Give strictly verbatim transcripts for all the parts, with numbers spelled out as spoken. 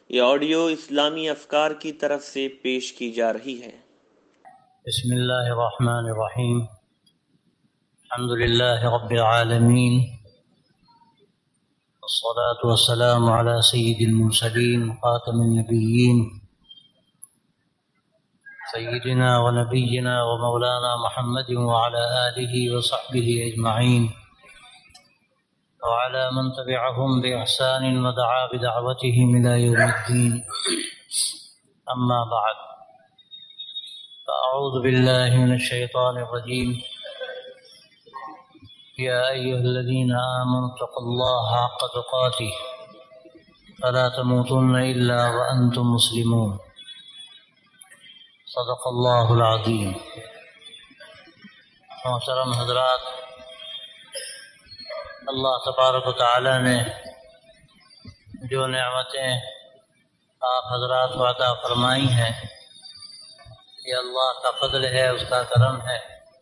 یہ آڈیو اسلامی افکار کی طرف سے پیش کی جا رہی ہے۔ بسم اللہ الرحمن الرحیم، الحمد للہ رب العالمین، والصلاة والسلام على سید المرسلین خاتم النبیین سیدنا ونبینا ومولانا محمد وعلى آلہ وصحبہ اجمعین وعلى من تبعهم بإحسان ودعا بدعوتهم إلى يوم الدين، أما بعد، فأعوذ بالله من الشيطان الرجيم. يا أيها الذين آمنوا اتقوا الله حق تقاته فلا تموتن إلا وأنتم مسلمون. صدق الله العظيم. محترم حضرات، اللہ تبارک و تعالی نے جو نعمتیں آپ حضرات کو عطا فرمائی ہیں، یہ اللہ کا فضل ہے، اس کا کرم ہے،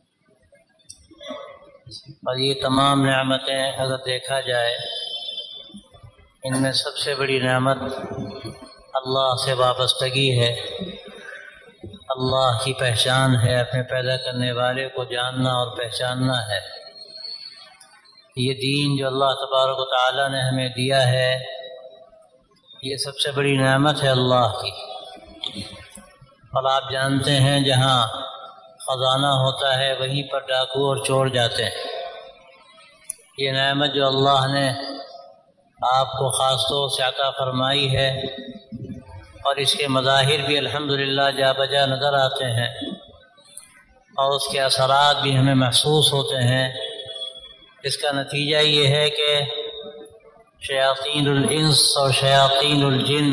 اور یہ تمام نعمتیں اگر دیکھا جائے، ان میں سب سے بڑی نعمت اللہ سے وابستگی ہے، اللہ کی پہچان ہے، اپنے پیدا کرنے والے کو جاننا اور پہچاننا ہے۔ یہ دین جو اللہ تبارک و تعالی نے ہمیں دیا ہے، یہ سب سے بڑی نعمت ہے اللہ کی۔ اور آپ جانتے ہیں جہاں خزانہ ہوتا ہے وہیں پر ڈاکو اور چور جاتے ہیں۔ یہ نعمت جو اللہ نے آپ کو خاص طور سے عطا فرمائی ہے، اور اس کے مظاہر بھی الحمدللہ جا بجا نظر آتے ہیں، اور اس کے اثرات بھی ہمیں محسوس ہوتے ہیں۔ اس کا نتیجہ یہ ہے کہ شیاطین الانس اور شیاطین الجن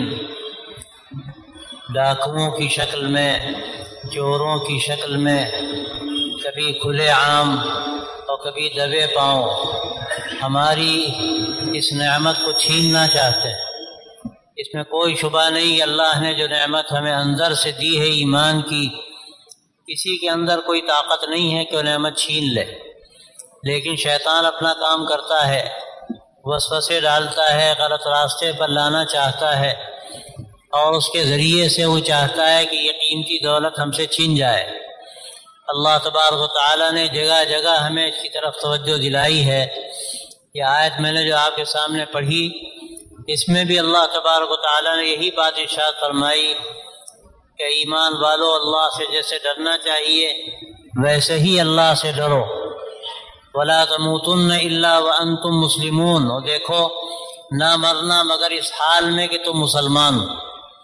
ڈاکوؤں کی شکل میں، چوروں کی شکل میں، کبھی کھلے عام اور کبھی دبے پاؤں ہماری اس نعمت کو چھیننا چاہتے ہیں۔ اس میں کوئی شبہ نہیں، اللہ نے جو نعمت ہمیں اندر سے دی ہے ایمان کی، کسی کے اندر کوئی طاقت نہیں ہے کہ وہ نعمت چھین لے، لیکن شیطان اپنا کام کرتا ہے، وسوسے ڈالتا ہے، غلط راستے پر لانا چاہتا ہے، اور اس کے ذریعے سے وہ چاہتا ہے کہ یہ قیمتی دولت ہم سے چھین جائے۔ اللہ تبارک و تعالی نے جگہ جگہ ہمیں اس کی طرف توجہ دلائی ہے۔ یہ آیت میں نے جو آپ کے سامنے پڑھی، اس میں بھی اللہ تبارک و تعالی نے یہی بات ارشاد فرمائی کہ ایمان والو، اللہ سے جیسے ڈرنا چاہیے ویسے ہی اللہ سے ڈرو۔ وَلَا تَمُوتُنَّ إِلَّا وَأَنْتُمْ مُسْلِمُونَ، اور دیکھو نہ مرنا مگر اس حال میں کہ تم مسلمان ہو۔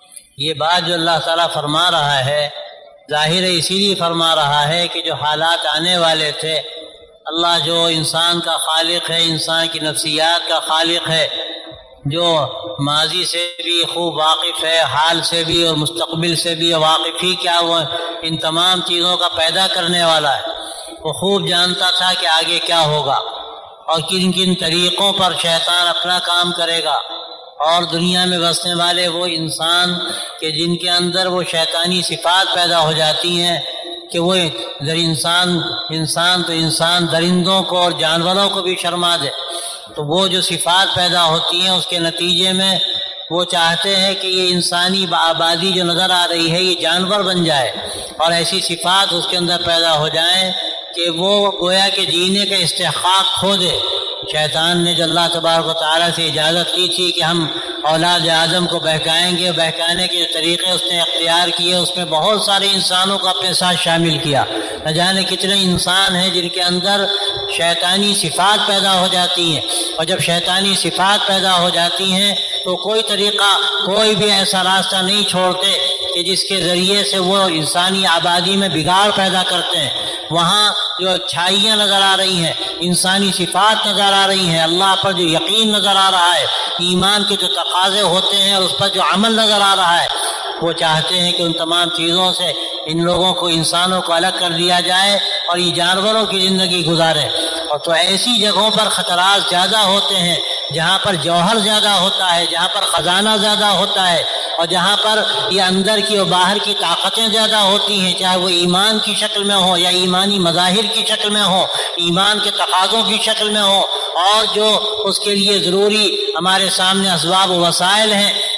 یہ بات جو اللہ تعالیٰ فرما رہا ہے، ظاہر ہے اسی لیے فرما رہا ہے کہ جو حالات آنے والے تھے، اللہ جو انسان کا خالق ہے، انسان کی نفسیات کا خالق ہے، جو ماضی سے بھی خوب واقف ہے، حال سے بھی اور مستقبل سے بھی واقف ہی کیا، وہ ان تمام چیزوں کا پیدا کرنے والا ہے۔ وہ خوب جانتا تھا کہ آگے کیا ہوگا اور کن کن طریقوں پر شیطان اپنا کام کرے گا، اور دنیا میں بسنے والے وہ انسان کہ جن کے اندر وہ شیطانی صفات پیدا ہو جاتی ہیں کہ وہ در انسان انسان تو انسان درندوں کو اور جانوروں کو بھی شرما دے، تو وہ جو صفات پیدا ہوتی ہیں اس کے نتیجے میں وہ چاہتے ہیں کہ یہ انسانی آبادی جو نظر آ رہی ہے یہ جانور بن جائے، اور ایسی صفات اس کے اندر پیدا ہو جائیں کہ وہ گویا کہ جینے کا استحقاق کھو دے۔ شیطان نے جو اللہ تبارک و تعالیٰ سے اجازت لی تھی کہ ہم اولاد آدم کو بہکائیں گے، بہکانے کے طریقے اس نے اختیار کیے، اس میں بہت سارے انسانوں کو اپنے ساتھ شامل کیا۔ نہ جانے کتنے انسان ہیں جن کے اندر شیطانی صفات پیدا ہو جاتی ہیں، اور جب شیطانی صفات پیدا ہو جاتی ہیں تو کوئی طریقہ، کوئی بھی ایسا راستہ نہیں چھوڑتے کہ جس کے ذریعے سے وہ انسانی آبادی میں بگاڑ پیدا کرتے ہیں۔ وہاں جو اچھائیاں نظر آ رہی ہیں، انسانی صفات نظر آ رہی ہیں، اللہ پر جو یقین نظر آ رہا ہے، ایمان کے جو تقاضے ہوتے ہیں اور اس پر جو عمل نظر آ رہا ہے، وہ چاہتے ہیں کہ ان تمام چیزوں سے ان لوگوں کو، انسانوں کو الگ کر دیا جائے اور یہ جانوروں کی زندگی گزاریں۔ اور تو ایسی جگہوں پر خطرات زیادہ ہوتے ہیں جہاں پر جوہر زیادہ ہوتا ہے، جہاں پر خزانہ زیادہ ہوتا ہے، اور جہاں پر یہ اندر کی اور باہر کی طاقتیں زیادہ ہوتی ہیں، چاہے وہ ایمان کی شکل میں ہو یا ایمانی مظاہر کی شکل میں ہو، ایمان کے تقاضوں کی شکل میں ہو، اور جو اس کے لیے ضروری ہمارے سامنے اسباب و وسائل ہیں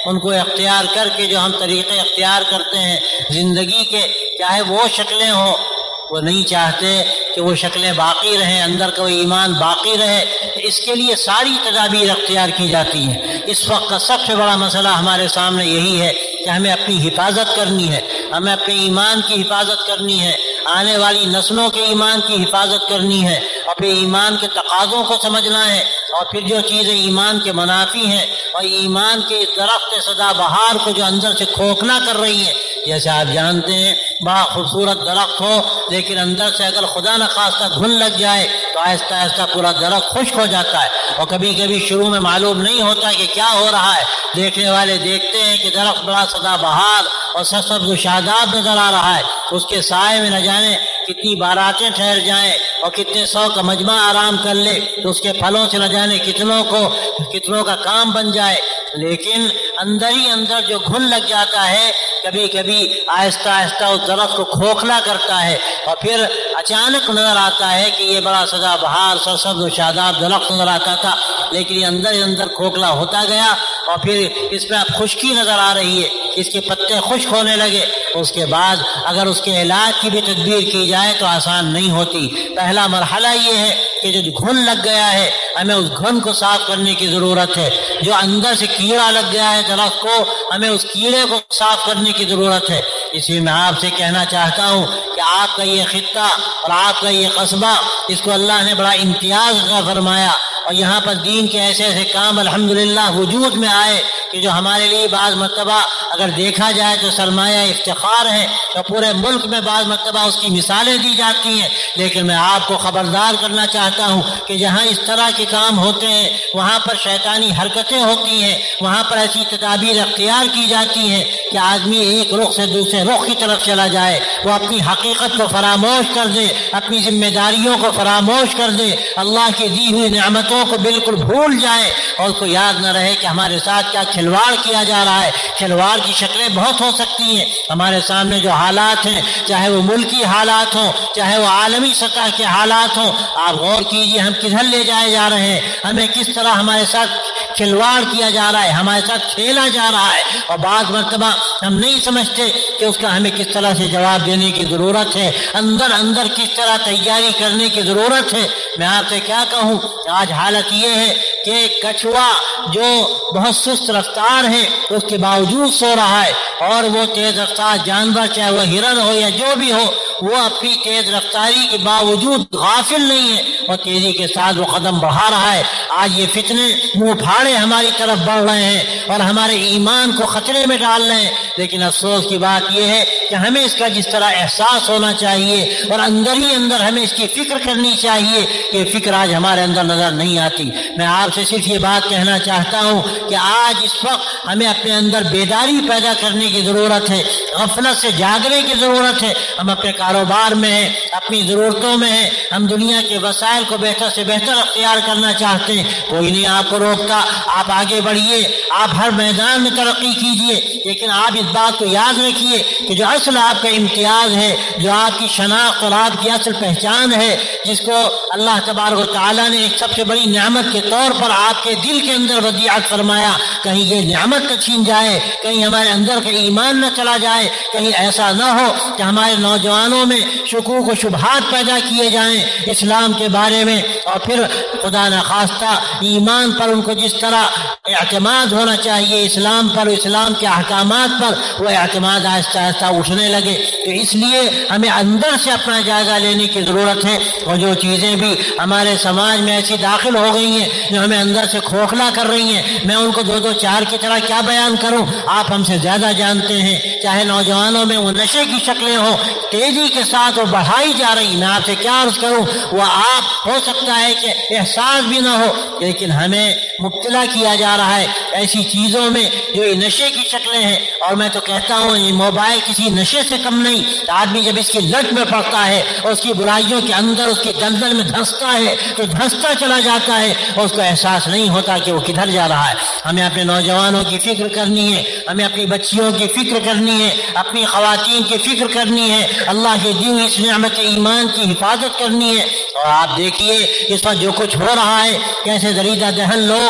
ان کو اختیار کر کے جو ہم طریقے اختیار کرتے ہیں زندگی کے، چاہے وہ شکلیں ہوں، وہ نہیں چاہتے کہ وہ شکلیں باقی رہیں، اندر کا وہ ایمان باقی رہے، اس کے لیے ساری تدابیر اختیار کی جاتی ہیں۔ اس وقت کا سب سے بڑا مسئلہ ہمارے سامنے یہی ہے کہ ہمیں اپنی حفاظت کرنی ہے، ہمیں اپنے ایمان کی حفاظت کرنی ہے، آنے والی نسلوں کے ایمان کی حفاظت کرنی ہے، اپنے ایمان کے تقاضوں کو سمجھنا ہے، اور پھر جو چیزیں ایمان کے منافی ہیں اور ایمان کے درخت سدا بہار کو جو اندر سے کھوکھلا کر رہی ہیں، جیسے آپ جانتے ہیں بڑا خوبصورت درخت ہو لیکن اندر سے اگر خدا نخواستہ گھن لگ جائے تو آہستہ آہستہ پورا درخت خشک ہو جاتا ہے، اور کبھی کبھی شروع میں معلوم نہیں ہوتا کہ کیا ہو رہا ہے، دیکھنے والے دیکھتے ہیں کہ درخت بڑا سدا بہار اور سرسبز و شاداب نظر آ رہا ہے، اس کے سائے میں نہ جانے کتنی باراتیں ٹھہر جائیں اور کتنے سو کا مجمع آرام کر لے، تو اس کے پھلوں سے نہ جانے کتنوں کو کتنوں کا کام بن جائے، لیکن اندر ہی اندر جو گھن لگ جاتا ہے کبھی کبھی آہستہ آہستہ اس درخت کو کھوکھلا کرتا ہے، اور پھر اچانک نظر آتا ہے کہ یہ بڑا سدا بہار سرسبز و شاداب درخت نظر آتا تھا، لیکن یہ اندر ہی اندر کھوکھلا ہوتا گیا، اور پھر اس میں اب خشکی نظر آ رہی ہے، اس کے پتے خشک ہونے لگے۔ اس کے بعد اگر اس کے علاج کی بھی تدبیر کی جائے تو آسان نہیں ہوتی۔ پہلا مرحلہ یہ ہے کہ جو گھن لگ گیا ہے ہمیں اس گھن کو صاف کرنے کی ضرورت ہے، جو اندر سے کیڑا لگ گیا ہے درخت کو ہمیں اس کیڑے کو صاف کرنے کی ضرورت ہے۔ اس لیے میں آپ سے کہنا چاہتا ہوں کہ آپ کا یہ خطہ اور آپ کا یہ قصبہ، اس کو اللہ نے بڑا امتیاز عطا فرمایا، اور یہاں پر دین کے ایسے ایسے کام الحمدللہ وجود میں آئے کہ جو ہمارے لیے بعض مرتبہ اگر دیکھا جائے تو سرمایہ افتخار ہے، اور پورے ملک میں بعض مرتبہ اس کی مثالیں دی جاتی ہیں، لیکن میں آپ کو خبردار کرنا چاہتا ہوں کہ جہاں اس طرح کے کام ہوتے ہیں وہاں پر شیطانی حرکتیں ہوتی ہیں، وہاں پر ایسی تدابیر اختیار کی جاتی ہیں کہ آدمی ایک رخ سے دوسرے رخ کی طرف چلا جائے، وہ اپنی حقیقت کو فراموش کر دے، اپنی ذمہ داریوں کو فراموش کر دے، اللہ کی دی ہوئی نعمتوں کو بالکل بھول جائے، اور اس کو یاد نہ رہے کہ ہمارے ساتھ کیا کھلواڑ کیا جا رہا ہے۔ کھلواڑ کی شکلیں بہت ہو سکتی ہیں، ہمارے سامنے جو حالات ہیں، چاہے وہ ملکی حالات ہوں چاہے وہ عالمی سطح کے حالات ہوں، آپ غور کیجئے ہم کدھر لے جائے جا رہے ہیں، ہمیں کس طرح ہمارے ساتھ کھلواڑ کیا جا رہا ہے، ہمارے ساتھ کھیلا جا رہا ہے، اور بعض مرتبہ ہم نہیں سمجھتے کہ اس کا ہمیں کس طرح سے جواب دینے کی ضرورت ہے، اندر اندر کس طرح تیاری کرنے کی ضرورت ہے۔ میں آپ سے کیا کہوں، آج حالت یہ ہے کہ کچھوا جو بہت سست رفتار ہے اس کے باوجود سو رہا ہے، اور وہ تیز رفتار جانور چاہے وہ ہرن ہو یا جو بھی ہو، وہ اپنی تیز رفتاری کے باوجود غافل نہیں ہے اور تیزی کے ساتھ وہ قدم بڑھا رہا ہے۔ آج یہ فتنے منہ پھاڑے ہماری طرف بڑھ رہے ہیں اور ہمارے ایمان کو خطرے میں ڈال رہے ہیں، لیکن افسوس کی بات یہ ہے کہ ہمیں اس کا جس طرح احساس ہونا چاہیے اور اندر ہی اندر ہمیں اس کی فکر کرنی چاہیے، یہ فکر آج ہمارے اندر نظر نہیں آتی۔ میں آپ سے صرف یہ بات کہنا چاہتا ہوں کہ آج اس وقت ہمیں اپنے اندر بیداری پیدا کرنے کی ضرورت ہے، غفلت سے جاگنے کی ضرورت ہے۔ ہم اپنے کاروبار میں ہیں، اپنی ضرورتوں میں ہیں، ہم دنیا کے وسائل کو بہتر سے بہتر اختیار کرنا چاہتے ہیں، کوئی نہیں آپ کو روکتا، آپ آگے بڑھیے، آپ ہر میدان میں ترقی کیجیے، لیکن آپ اس بات کو یاد رکھیے کہ جو اصل آپ کا امتیاز ہے، جو آپ کی شناخت اور آپ کی اصل پہچان ہے، جس کو اللہ تبارک و تعالیٰ نے ایک سب سے بڑی نعمت کے طور پر آپ کے دل کے اندر ودیعت فرمایا، کہیں یہ نعمت نہ چھین جائے، کہیں ہمارے اندر کا ایمان نہ چلا جائے، کہیں ایسا نہ ہو کہ ہمارے نوجوانوں میں شکوک و شبہات پیدا کیے جائیں اسلام کے بارے میں، اور پھر خدا نخواستہ ایمان پر ان کو جس طرح اعتماد ہونا چاہیے اسلام پر، اسلام کے احکامات پر، وہ اعتماد آہستہ آہستہ اٹھنے لگے۔ تو اس لیے ہمیں اندر سے اپنا جائزہ لینے کی ضرورت ہے، اور جو چیزیں بھی ہمارے سماج میں ایسی داخل ہو گئی ہیں جو ہمیں اندر سے کھوکھلا کر رہی ہیں، میں ان کو دو دو چار کی طرح کیا بیان کروں، آپ ہم سے زیادہ جانتے ہیں۔ چاہے نوجوانوں میں وہ نشے کی شکلیں ہوں تیزی کے ساتھ وہ بڑھائی جا رہی، میں آپ سے کیا عرض کروں، وہ آپ ہو سکتا ہے کہ احساس بھی نہ ہو، لیکن ہمیں مبتلا کیا جا رہا ہے ایسی چیزوں میں جو یہ نشے کی شکلیں ہیں۔ اور میں تو کہتا ہوں یہ موبائل کسی نشے سے کم نہیں، آدمی جب اس کی لت میں پڑتا ہے اور اس کی برائیوں کے اندر اس کی دلدل میں دھنستا ہے تو دھنستا چلا جاتا ہے اور اس کو احساس نہیں ہوتا کہ وہ کدھر جا رہا ہے۔ ہمیں اپنے نوجوانوں کی فکر کرنی ہے، ہمیں اپنی بچیوں کی فکر کرنی ہے، اپنی خواتین کی فکر کرنی ہے، اللہ کی دی ہوئی اس نعمت ایمان کی حفاظت کرنی ہے۔ اور آپ دیکھیے اس پر جو کچھ ہو رہا ہے، کیسے دریدہ دہن لوگ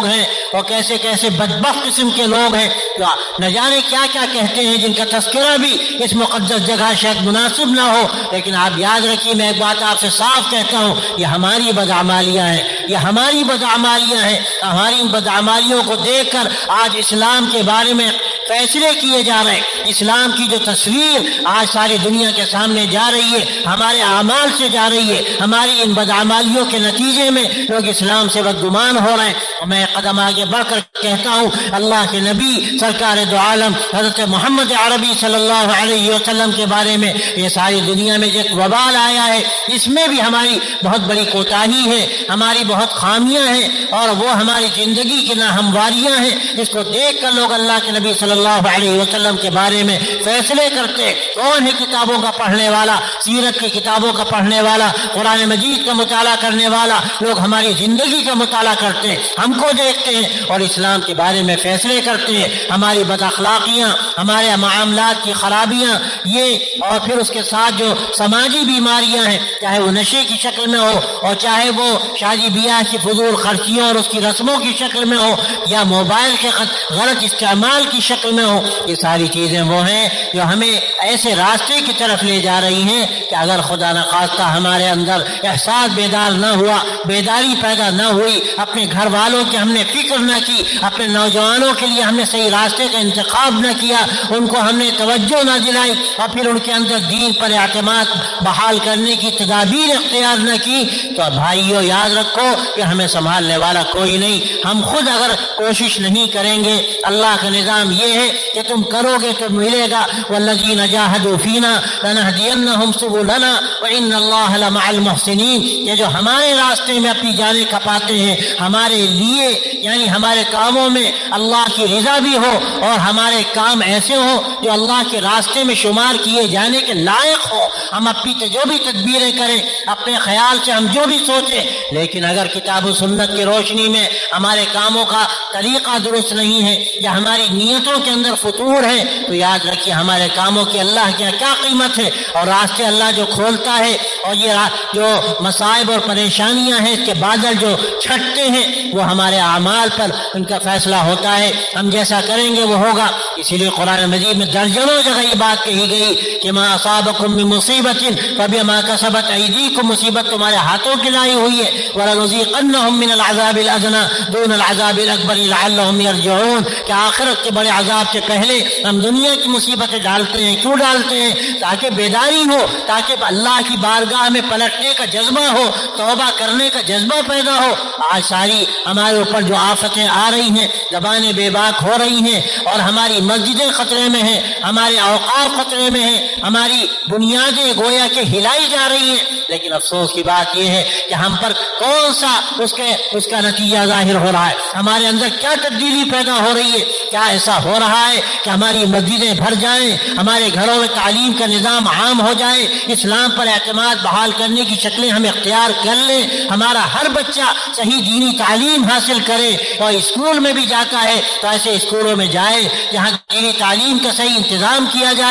لوگ ہیں اور کیسے کیسے بدبخت قسم کے لوگ ہیں جو نہ جانے کیا کیا کہتے ہیں، جن کا تذکرہ بھی اس مقدس جگہ شاید مناسب نہ ہو، لیکن آپ یاد رکھیے، میں ایک بات آپ سے صاف کہتا ہوں، یہ ہماری بدعمالیاں ہیں، یہ ہماری بدعمالیاں ہیں۔ ہماری ان بدعمالیوں کو دیکھ کر آج اسلام کے بارے میں فیصلے کیے جا رہے ہیں۔ اسلام کی جو تصویر آج ساری دنیا کے سامنے جا رہی ہے، ہمارے اعمال سے جا رہی ہے، ہماری ان بدعمالیوں کے نتیجے میں لوگ اسلام سے بدگمان ہو رہے ہیں۔ اور میں قدم آگے بڑھ کر کہتا ہوں، اللہ کے نبی سرکار دو عالم حضرت محمد عربی صلی اللہ علیہ وسلم کے بارے میں یہ ساری دنیا میں ایک وبال آیا ہے، اس میں بھی ہماری بہت بڑی کوتاہی ہے، ہماری بہت خامیاں ہیں، اور وہ ہماری زندگی کی ناہمواریاں ہیں، جس کو دیکھ کر لوگ اللہ کے نبی صلی اللہ علیہ وسلم کے بارے میں فیصلے کرتے۔ کون ہے کتابوں کا پڑھنے والا، سیرت کی کتابوں کا پڑھنے والا، قرآن مجید کا مطالعہ کرنے والا؟ لوگ ہماری زندگی کا مطالعہ کرتے ہیں، ہم کو دیکھتے ہیں اور اسلام کے بارے میں فیصلے کرتے ہیں۔ ہماری بد اخلاقیاں، ہمارے معاملات کی خرابیاں، یہ اور پھر اس کے ساتھ جو سماجی بیماریاں ہیں، چاہے وہ نشے کی شکل میں ہو اور چاہے وہ شادی بیاہ کی فضول خرچیوں اور اس کی رسموں کی شکل میں ہو یا موبائل کے غلط استعمال کی شکل میں ہو، یہ ساری چیزیں وہ ہیں جو ہمیں ایسے راستے کی طرف لے جا رہی ہیں کہ اگر خدا نخواستہ ہمارے اندر احساس بیدار نہ ہوا، بیداری پیدا نہ ہوئی، اپنے گھر والوں کی ہم نے فکر نہ کی، اپنے نوجوانوں کے لیے ہم نے صحیح راستے کا انتخاب نہ کیا، ان کو ہم نے توجہ نہ دلائی اور پھر ان کے اندر دین پر اعتماد بحال کرنے کی تدابیر اختیار نہ کی، تو بھائیو یاد رکھو کہ ہمیں سنبھالنے والا کوئی نہیں۔ ہم خود اگر کوشش نہیں کریں گے، اللہ کا نظام یہ ہے کہ تم کرو گے تو ملے گا، والذین جاہدوا فینا لنہدینہم سبلنا وان اللہ لمع المحسنین۔ یہ جو ہمارے راستے میں اپنی جانیں کھپاتے ہیں، ہمارے لیے یعنی ہمارے کاموں میں اللہ کی رضا بھی ہو اور ہمارے کام ایسے ہو جو اللہ کے راستے میں شمار کیے جانے کے لائق ہو، ہم اپنی جو بھی تدبیریں کریں، اپنے خیال سے ہم جو بھی سوچیں، لیکن اگر کتاب و سنت کی روشنی میں ہمارے کاموں کا طریقہ درست نہیں ہے یا ہماری نیتوں کے اندر فتور ہے، تو یاد رکھیے ہمارے کاموں کی اللہ کی کیا قیمت ہے۔ اور راستے اللہ جو کھولتا ہے اور یہ جو مصائب اور پریشانیاں ہیں، اس کے بادل جو چھٹتے ہیں، وہ ہمارے اعمال پر ان کا فیصلہ ہوتا ہے، ہم جیسا کریں گے وہ ہوگا۔ اسی لیے قرآن مجید میں درجنوں جگہ یہ بات کہی گئی کہ ما اصابکم من مصیبت فبما کسبت ایدیکم، مصیبت تمہارے ہاتھوں کی لائی ہوئی ہے، وَلَنُذِيقَنَّهُم مِّنَ الْعَذَابِ الْأَدْنَىٰ دُونَ الْعَذَابِ الْأَكْبَرِ لَعَلَّهُمْ يَرْجِعُونَ، کہ آخرت کے بڑے عذاب سے پہلے ہم دنیا کی مصیبتیں ڈالتے ہیں۔ کیوں ڈالتے ہیں؟ تاکہ بیداری ہو، تاکہ اللہ کی بارگاہ میں پلٹنے کا جذبہ ہو، توبہ کرنے کا جذبہ پیدا ہو۔ آج ساری ہمارے اوپر جو آفتیں آ رہی ہیں، زبانیں بے باک ہو رہی ہیں اور ہماری مسجدیں خطرے میں ہیں، ہمارے اوقات خطرے میں ہیں، ہماری بنیادیں گویا کہ ہلائی جا رہی ہیں، لیکن افسوس کی بات یہ ہے کہ ہم پر کون سا اس کے اس کا نتیجہ ظاہر ہو رہا ہے، ہمارے اندر کیا تبدیلی پیدا ہو رہی ہے؟ کیا ایسا ہو رہا ہے کہ ہماری مسجدیں بھر جائیں، ہمارے گھروں میں تعلیم کا نظام عام ہو جائے، اسلام پر اعتماد بحال کرنے کی شکلیں ہم اختیار کر لیں، ہمارا ہر بچہ صحیح دینی تعلیم حاصل کرے اور اسکول میں بھی جاتا ہے تو ایسے اسکولوں میں جائے جہاں دینی تعلیم کا صحیح انتظام کیا جائے۔